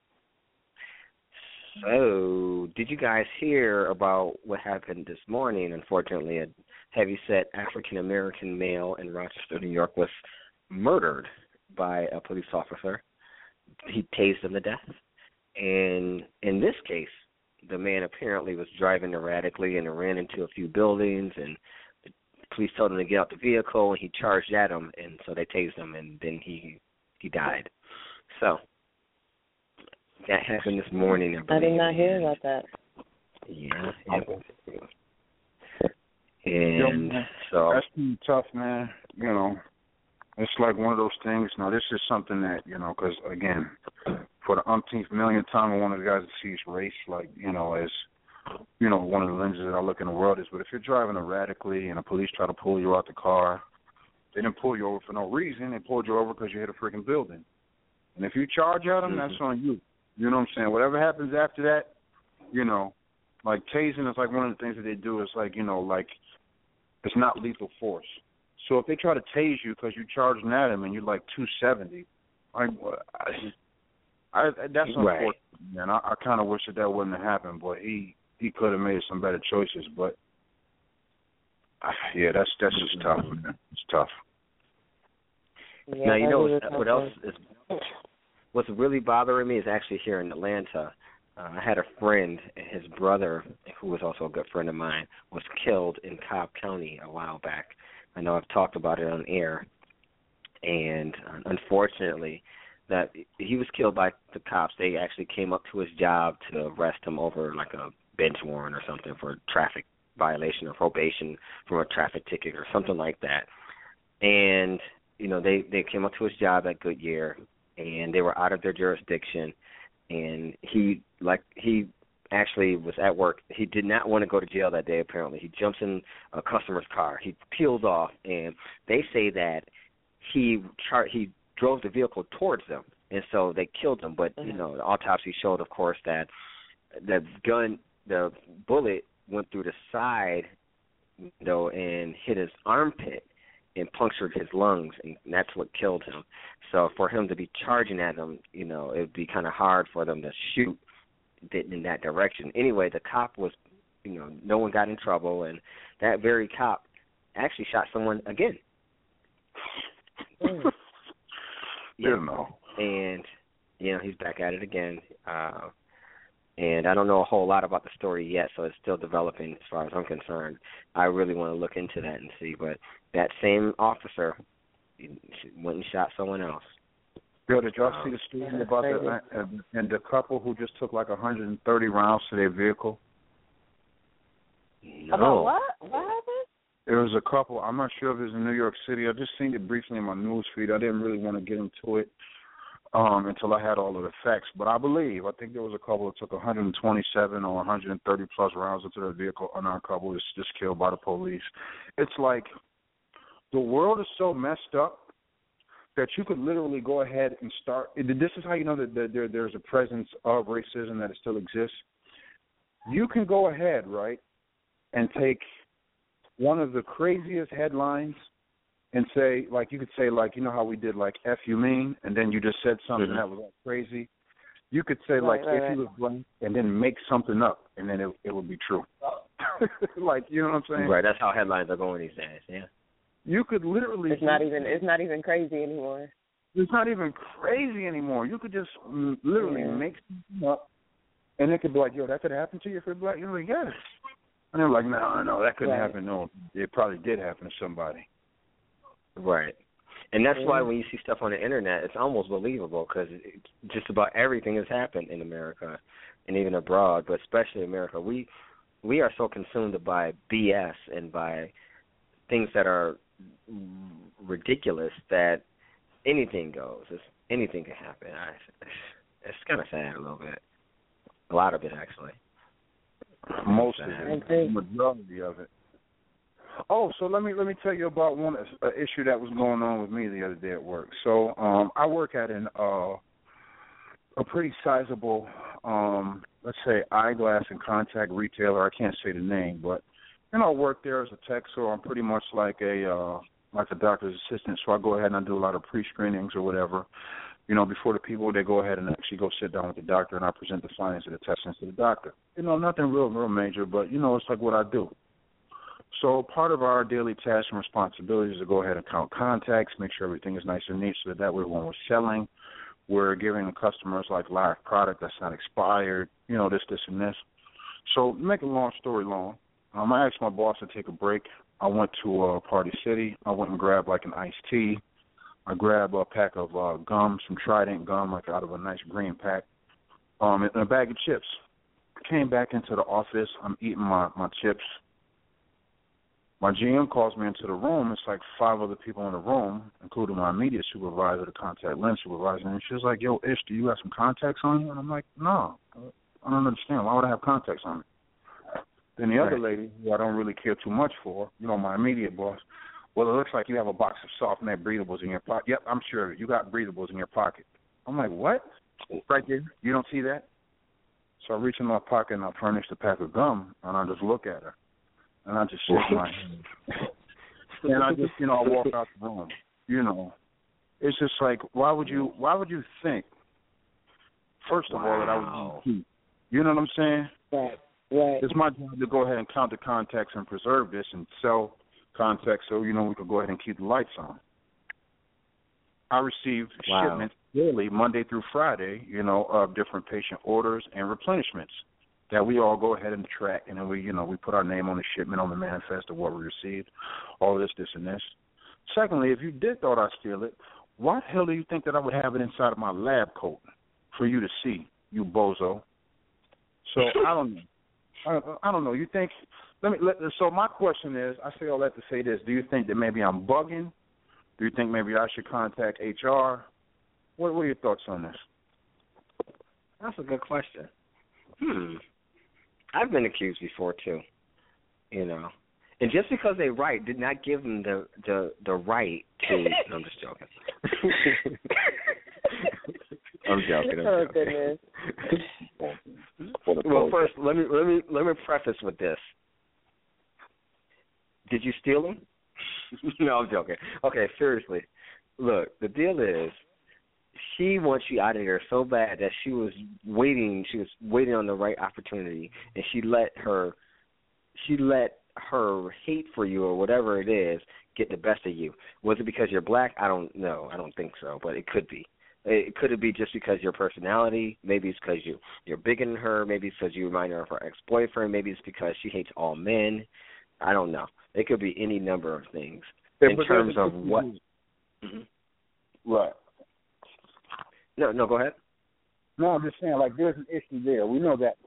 So, did you guys hear about what happened this morning? Unfortunately, a heavyset African-American male in Rochester, New York, was murdered by a police officer. He tased him to death. And in this case, the man apparently was driving erratically and ran into a few buildings, and the police told him to get out the vehicle, and he charged at him, and so they tased him, and then he he died. So that happened this morning, I believe. I did not hear about that. Yeah. yeah. And Yo, so that's pretty tough, man. You know, it's like one of those things. Now, this is something that, you know, because, again, for the umpteenth millionth time, I one of the guys that sees race, like, you know, as, you know, one of the lenses that I look in the world is, but if you're driving erratically and the police try to pull you out the car, they didn't pull you over for no reason. They pulled you over because you hit a freaking building. And if you charge at them, mm-hmm. that's on you. You know what I'm saying? Whatever happens after that, you know, like tasing is like one of the things that they do is like, you know, like it's not lethal force. So if they try to tase you because you charging at them and you're like two seventy, like, I, I, that's unfortunate, right. man. I, I kind of wish that that wouldn't have happened, but he, he could have made some better choices. But, uh, yeah, that's that's just tough, man. It's tough. Yeah, now, you know really what, what else is what's really bothering me is actually here in Atlanta. Uh, I had a friend, his brother, who was also a good friend of mine, was killed in Cobb County a while back. I know I've talked about it on air. And uh, unfortunately, that he was killed by the cops. They actually came up to his job to arrest him over like a bench warrant or something for traffic violation or probation from a traffic ticket or something like that. And, you know, they, they came up to his job at Goodyear, and they were out of their jurisdiction. And he, like, he actually was at work. He did not want to go to jail that day, apparently. He jumps in a customer's car. He peels off, and they say that he char- he drove the vehicle towards them, and so they killed him. But, you know, the autopsy showed, of course, that the gun, the bullet went through the side, you know, and hit his armpit and punctured his lungs, and that's what killed him. So for him to be charging at them, you know, it would be kind of hard for them to shoot in that direction. Anyway, the cop was, you know, no one got in trouble, and that very cop actually shot someone again. Mm. Yeah. You know. And, you know, he's back at it again. Uh, and I don't know a whole lot about the story yet, so it's still developing as far as I'm concerned. I really want to look into that and see. But that same officer went and shot someone else. Yo, did y'all um, see the story about the uh, and the couple who just took like one hundred thirty rounds to their vehicle? No. About what? What happened? It was a couple. I'm not sure if it was in New York City. I just seen it briefly in my news feed. I didn't really want to get into it um, until I had all of the facts. But I believe, I think there was a couple that took one hundred twenty-seven or one hundred thirty plus rounds into their vehicle. Another couple was just killed by the police. It's like the world is so messed up that you could literally go ahead and start. This is how you know that there, there's a presence of racism, that it still exists. You can go ahead, right, and take one of the craziest headlines and say, like, you could say, like, you know how we did, like, F you mean, and then you just said something mm-hmm. that was like crazy. You could say, right, like, right, if right. you was blank, and then make something up, and then it, it would be true. Like, you know what I'm saying? Right, that's how headlines are going these days, yeah. You could literally... It's not even It's not even crazy anymore. It's not even crazy anymore. You could just literally yeah. make something up, and it could be like, yo, that could happen to you if you're black? You're like, yes. And they're like, no, no, that couldn't right. happen. No, it probably did happen to somebody. Right. And that's why when you see stuff on the Internet, it's almost believable because just about everything has happened in America and even abroad, but especially America. We we are so consumed by B S and by things that are ridiculous that anything goes. It's, anything can happen. I, it's kind of sad a little bit. A lot of it, actually. Most of it. The majority of it. Oh, so let me let me tell you about one uh, issue that was going on with me the other day at work. So um, I work at an uh, a pretty sizable, um, let's say, eyeglass and contact retailer. I can't say the name, but you know, I work there as a tech, so I'm pretty much like a uh, like a doctor's assistant. So I go ahead and I do a lot of pre-screenings or whatever. You know, before the people, they go ahead and actually go sit down with the doctor, and I present the findings of the testing to the doctor. You know, nothing real, real major, but you know, it's like what I do. So part of our daily tasks and responsibilities is to go ahead and count contacts, make sure everything is nice and neat so that, that way when we're selling, we're giving the customers like live product that's not expired, you know, this, this, and this. So to make a long story long, um, I asked my boss to take a break. I went to uh, Party City. I went and grabbed like an iced tea. I grabbed a pack of uh, gum, some Trident gum, like out of a nice green pack, um, and a bag of chips. I came back into the office. I'm eating my, my chips. My G M calls me into the room. It's like five other people in the room, including my immediate supervisor, the contact lens supervisor. And she was like, yo, Ish, do you have some contacts on you? And I'm like, no, I don't understand. Why would I have contacts on me? Then the other lady, who I don't really care too much for, you know, my immediate boss, well, it looks like you have a box of soft net breathables in your pocket. Yep, I'm sure. You got breathables in your pocket. I'm like, what? Right there? You don't see that? So I reach in my pocket and I furnish the pack of gum, and I just look at her. And I just shake my hand. And I just, you know, I walk out the room. You know, it's just like, why would you, why would you think, first of wow. all, that I would be cheap? You know what I'm saying? Right, right. It's my job to go ahead and count the contacts and preserve this and sell contacts so, you know, we can go ahead and keep the lights on. I receive wow. shipments daily, Monday through Friday, you know, of different patient orders and replenishments that we all go ahead and track, and then we, you know, we put our name on the shipment, on the manifest of what we received, all this, this, and this. Secondly, if you did thought I'd steal it, why the hell do you think that I would have it inside of my lab coat for you to see, you bozo? So I don't know. I, I don't know. You think? Let me. Let, so my question is, I say all that to say this: do you think that maybe I'm bugging? Do you think maybe I should contact H R? What, what are your thoughts on this? That's a good question. Hmm. I've been accused before too, you know, and just because they right did not give them the the, the right to. No, I'm just joking. I'm joking. I'm joking. Well, first let me let me let me preface with this. Did you steal them? No, I'm joking. Okay, seriously. Look, the deal is, she wants you out of there so bad that she was waiting. She was waiting on the right opportunity, and she let her, she let her hate for you or whatever it is get the best of you. Was it because you're black? I don't know. I don't think so, but it could be. It could it be just because your personality? Maybe it's because you you're bigger than her. Maybe it's because you remind her of her ex-boyfriend. Maybe it's because she hates all men. I don't know. It could be any number of things yeah, in terms of what. Mm-hmm. Right. No, no, go ahead. No, I'm just saying, like, there's an issue there. We know that.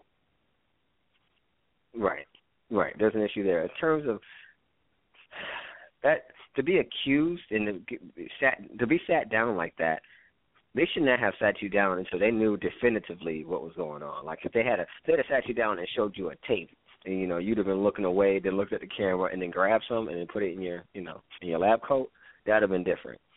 Right, right. There's an issue there. In terms of that, to be accused and to, sat, to be sat down like that, they should not have sat you down until they knew definitively what was going on. Like, if they had a, they'd have sat you down and showed you a tape, and, you know, you'd have been looking away, then looked at the camera, and then grabbed some and then put it in your, you know, in your lab coat, that would have been different.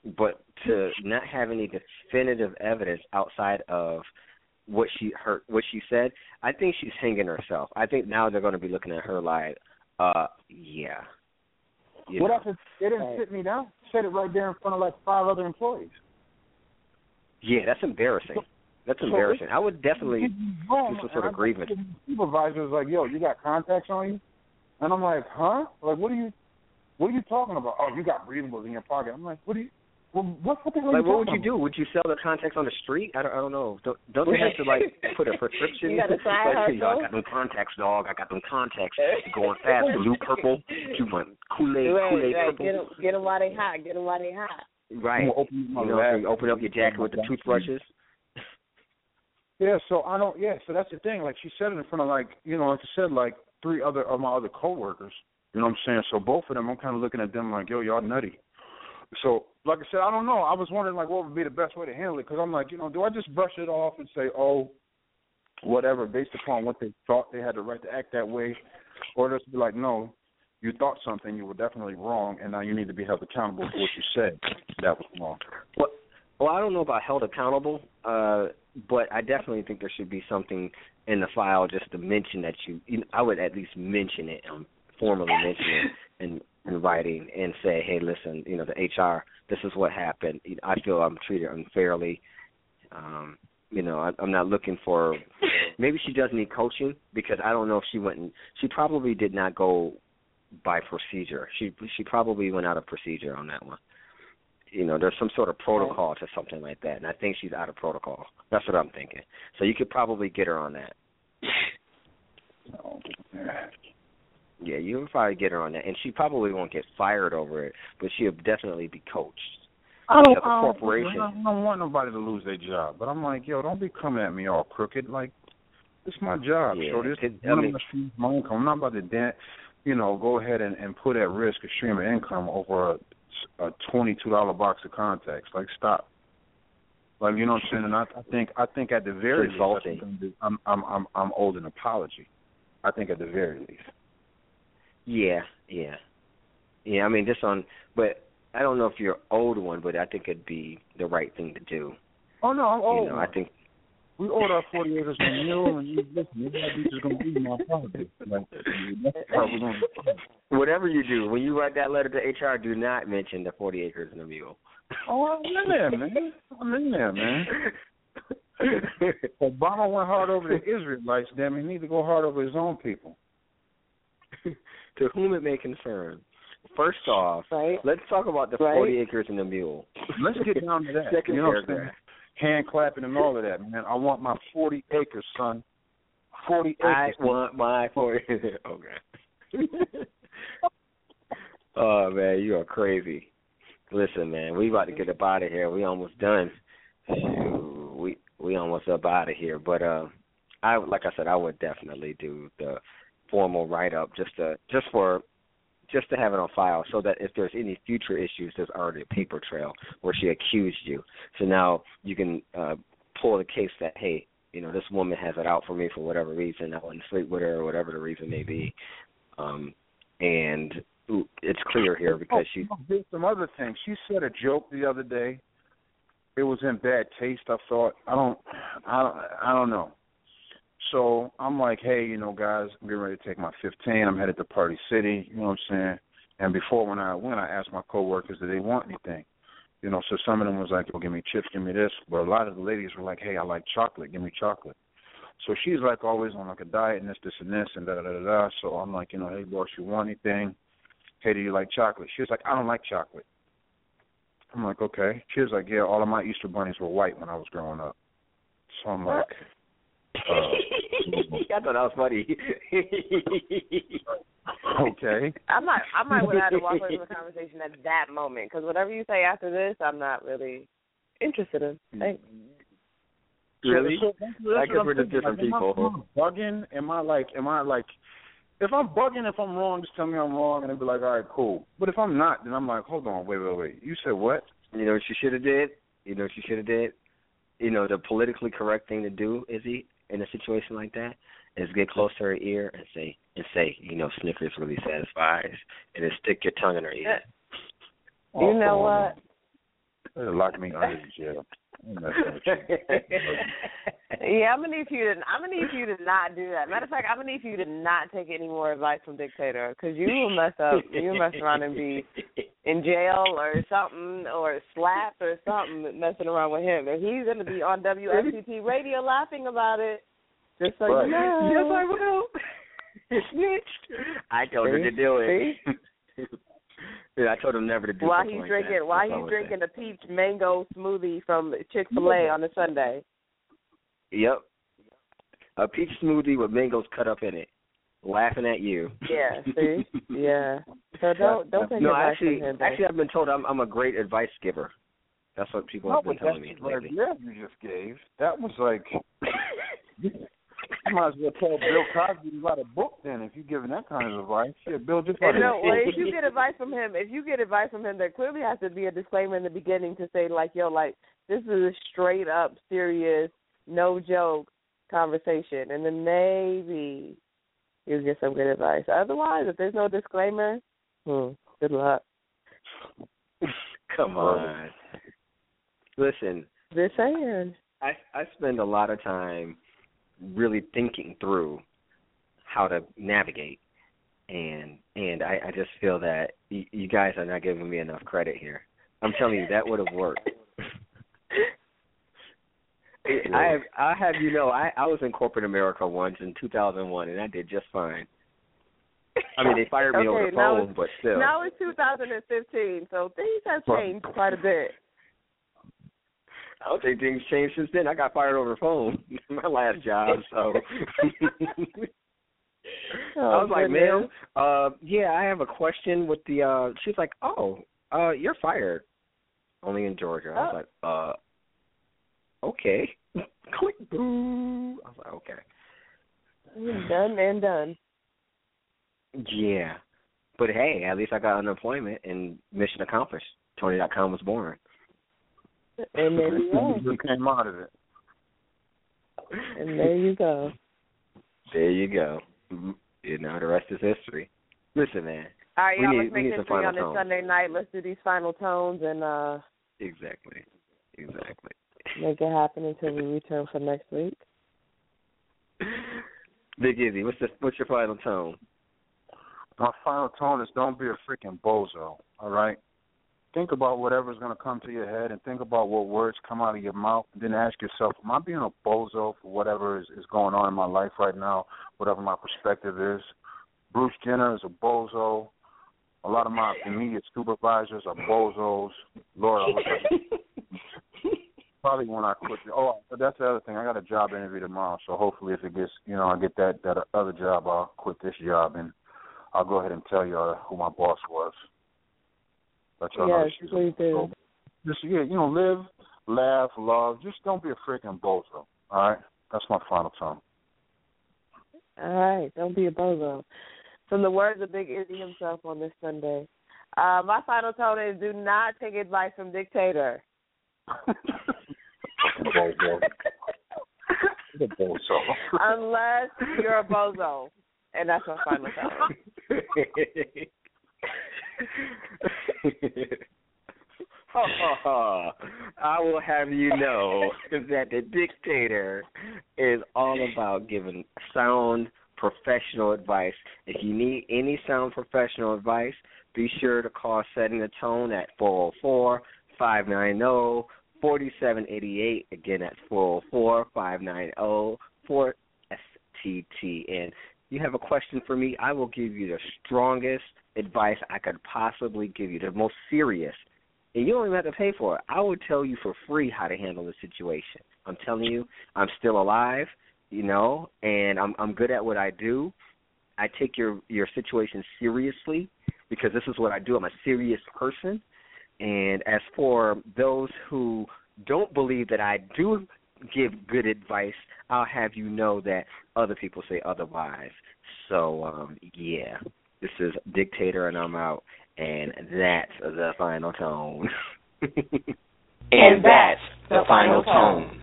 but to not have any definitive evidence outside of what she heard, what she said, I think she's hanging herself. I think now they're going to be looking at her like, uh, yeah. You what know. else? They didn't sit me down. Said it right there in front of like five other employees. Yeah, that's embarrassing. That's So embarrassing. it- I would definitely wrong, do some sort and of I- grievance. the supervisor was like, "Yo, you got contacts on you?" And I'm like, "Huh? Like, what are you, what are you talking about? Oh, you got breathables in your pocket." I'm like, "What do you? Well, what, what the hell are Like, you what would talking you do? Would you sell the contacts on the street? I don't, I don't know. Don't, don't they have to, like, put a prescription? You got a side like, hey, hustle? I got them contacts, dog. I got them contacts. Going fast. Blue, purple. You want Kool-Aid, Right, Kool-Aid right. purple. Get them, get them while they hot. Get them while they hot. Right. I'm gonna open my you know, lab. so you open up your jacket with the toothbrushes. Yeah, so I don't. Yeah, so that's the thing. Like she said it in front of like you know, like I said, like three other of my other coworkers. You know what I'm saying? So both of them, I'm kind of looking at them like, yo, y'all nutty. So, like I said, I don't know. I was wondering like what would be the best way to handle it because I'm like, you know, do I just brush it off and say, oh, whatever, based upon what they thought they had the right to act that way, or just be like, no, you thought something, you were definitely wrong, and now you need to be held accountable for what you said. That was wrong. Well, well, I don't know about held accountable, uh, but I definitely think there should be something in the file just to mention that you. you know, I would at least mention it, um, formally mention it in, in writing, and say, hey, listen, you know, the H R, this is what happened. I feel I'm treated unfairly. Um, you know, I, I'm not looking for. Maybe she does need coaching because I don't know if she went. And, she probably did not go by procedure. She she probably went out of procedure on that one. You know, there's some sort of protocol to something like that, and I think she's out of protocol. That's what I'm thinking. So you could probably get her on that. Oh, Yeah, you would probably get her on that, and she probably won't get fired over it, but she'll definitely be coached. I don't, As a I, don't, corporation. I don't want nobody to lose their job, but I'm like, yo, don't be coming at me all crooked. Like, it's my job. Yeah, so this it- I one mean- of my streams, my income. I'm not about to, dan- you know, go ahead and, and put at risk a stream of income over a, a twenty-two dollar box of contacts. Like, stop. Like, you know what I'm saying? And I, I think, I think at the very least, I think I'm, I'm, I'm, I'm owed an apology. I think at the very least. Yeah, yeah, yeah. I mean, this on, but I don't know if you're owed one, but I think it'd be the right thing to do. Oh no, I'm owed. You know, I think we owed our forty acres a mule, and you listen, you just gonna be my apology. Like, that's how we're gonna do. Whatever you do, when you write that letter to H R, do not mention the forty acres and a mule. Oh, I'm in there, man. I'm in there, man. Obama went hard over the Israelites. Damn, he need to go hard over his own people. To whom it may concern. First off, right. let's talk about the right. forty acres and a mule. Let's get down to that. Second you know paragraph. Hand clapping and all of that, man. I want my forty acres, son. Forty acres. I want my forty. Okay. Oh man, you are crazy. Listen, man, we about to get up out of here. We almost done. Shoot, we we almost up out of here. But uh, I like I said, I would definitely do the formal write up just to just for just to have it on file, so that if there's any future issues, there's already a paper trail where she accused you. So now you can uh, pull the case that, hey, you know, this woman has it out for me for whatever reason. I wouldn't sleep with her or whatever the reason may be. Um, and it's clear here because she. Oh, there's some other things. She said a joke the other day. It was in bad taste. I thought. I don't. I don't. I don't know. So I'm like, hey, you know, guys, I'm getting ready to take my fifteen. I'm headed to Party City. You know what I'm saying? And before when I went, I asked my coworkers, did they want anything? You know, so some of them was like, well, give me chips, give me this. But a lot of the ladies were like, hey, I like chocolate. Give me chocolate. So she's like always on like a diet and this, this, and this, and da da da da. So I'm like, you know, hey, boss, you want anything? Hey, do you like chocolate? She was like, I don't like chocolate. I'm like, okay. She was like, yeah, all of my Easter bunnies were white when I was growing up. So I'm like, uh, I thought that was funny. Okay. I might, I might would have to walk away from the conversation at that moment, because whatever you say after this, I'm not really interested in. Thanks. Really? So, so, so I guess we're just different like, people. Am I bugging? Am I like? Am I like? If I'm bugging, if I'm wrong, just tell me I'm wrong, and they'll be like, all right, cool. But if I'm not, then I'm like, hold on, wait, wait, wait. You said what? You know what you should have did? You know what you should have did? You know, the politically correct thing to do, Izzy, in a situation like that, is get close to her ear and say, and say, you know, Snickers really satisfies, and then stick your tongue in her ear. You know what? They lock me under the jail. Yeah, I'm gonna need you to. I'm gonna need you to not do that. Matter of fact, I'm gonna need you to not take any more advice from Dictator, because you will mess up. You'll mess around and be in jail or something, or slapped or something, messing around with him. And he's gonna be on W S T T radio laughing about it. Just so right. you know. Yes, I will. Snitched. I told her to do it. Yeah, I told him never to do while something he's like drinking, that. while That's he's drinking a peach mango smoothie from Chick-fil-A on a Sunday. Yep, a peach smoothie with mangoes cut up in it, laughing at you. Yeah, see, yeah. So don't don't take no, advice actually, from him. actually, I've been told I'm I'm a great advice giver. That's what people No, have been but telling me that's like, lately. yeah, you just gave. That was like, you might as well tell Bill Cosby to write a book then if you're giving that kind of advice. Yeah, Bill, just write And a no, book. well, if you get advice from him, if you get advice from him, there clearly has to be a disclaimer in the beginning to say, like, yo, like, this is a straight up, serious, no joke conversation, and then maybe you'll get some good advice. Otherwise, if there's no disclaimer, hmm, good luck. Come on. Listen, Just saying. I I spend a lot of time really thinking through how to navigate, and and I, I just feel that y- you guys are not giving me enough credit here. I'm telling you, that would have worked. I have, I have you know, I, I was in corporate America once in two thousand one, and I did just fine. I mean, they fired me okay, over the now phone, but still. Now it's two thousand fifteen, so things have changed quite a bit. I don't think things changed since then. I got fired over the phone, my last job, so. Oh, I was like, goodness. ma'am, uh, yeah, I have a question with the, uh, she's like, oh, uh, you're fired. Only in Georgia. I was Oh. like, uh, okay. Click, boo. I was like, okay. Done and done. Yeah. But hey, at least I got unemployment and mission accomplished. Tony dot com was born. And there you go. You came out of it. And there you go. There you go. You know, the rest is history. Listen, man. All right, we y'all, need, let's we make need this some three final on this tones. Sunday night. Let's do these final tones and uh, Exactly. Exactly. make it happen until we return for next week. Big Izzy, what's the, what's your final tone? My final tone is don't be a freaking bozo, all right? Think about whatever's going to come to your head and think about what words come out of your mouth, and then ask yourself, am I being a bozo for whatever is, is going on in my life right now, whatever my perspective is? Bruce Jenner is a bozo. A lot of my immediate supervisors are bozos. Lord, I wish I could. Probably when I quit. Oh, but that's the other thing. I got a job interview tomorrow, so hopefully if it gets, you know, I get that, that other job, I'll quit this job, and I'll go ahead and tell you uh, who my boss was. Let y'all know Yes, she's please a, do. so just, yeah, you know, live, laugh, love. Just don't be a freaking bozo, all right? That's my final tone. All right, don't be a bozo. From the words of Big Izzy himself on this Sunday. Uh, my final tone is do not take advice from Dictator. Bozo. The bozo. Unless you're a bozo. And that's my final tone. I will have you know that the Dictator is all about giving sound professional advice. If you need any sound professional advice, be sure to call Setting the Tone at four oh four, five nine zero, four seven eight eight. Again, that's four oh four, five nine zero, four S T T N. You have a question for me, I will give you the strongest advice I could possibly give you, the most serious. And you don't even have to pay for it. I would tell you for free how to handle the situation. I'm telling you, I'm still alive, you know, and I'm I'm good at what I do. I take your, your situation seriously because this is what I do. I'm a serious person. And as for those who don't believe that I do give good advice, I'll have you know that other people say otherwise. So, um, yeah, this is Dictator, and I'm out, and that's the final tone. And that's the final tone.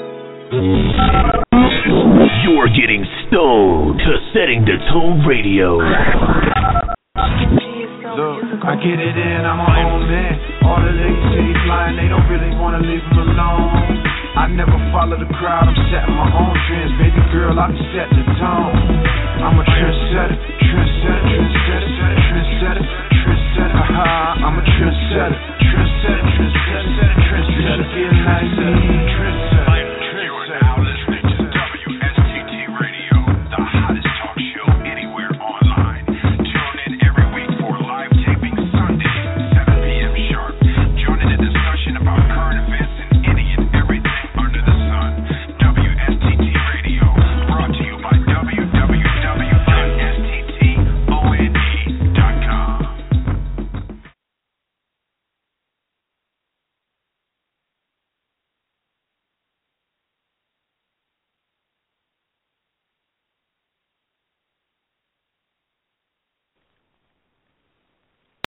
You're getting stoned to Setting the Tone Radio. Look. I get it in, I'm my own man. All the ladies say he flying, they don't really wanna leave him alone. I never follow the crowd, I'm setting my own trends. Baby girl, I can set the tone. I'm a trendsetter, trendsetter, trendsetter, trendsetter.